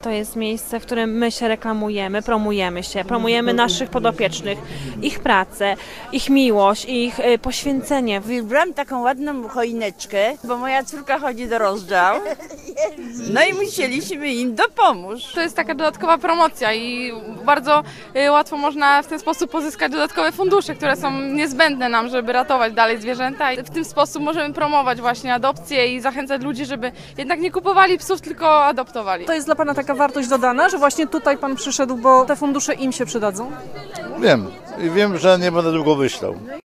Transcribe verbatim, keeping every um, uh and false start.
To jest miejsce, w którym my się reklamujemy, promujemy się, promujemy naszych podopiecznych, ich pracę, ich miłość, ich y, poświęcenie. Wybrałam taką ładną choineczkę, bo moja córka chodzi do rozdział. No i musieliśmy im dopomóc. To jest taka dodatkowa promocja i bardzo y, łatwo można w ten sposób pozyskać dodatkowe fundusze, które są niezbędne nam, żeby ratować dalej zwierzęta. I w ten sposób możemy promować właśnie adopcję i zachęcać ludzi, żeby jednak nie kupowali psów, tylko adoptowali. To jest dla Pana taka wartość dodana, że właśnie tutaj Pan przyszedł, bo te fundusze im się przydadzą? Wiem i wiem, że nie będę długo myślał.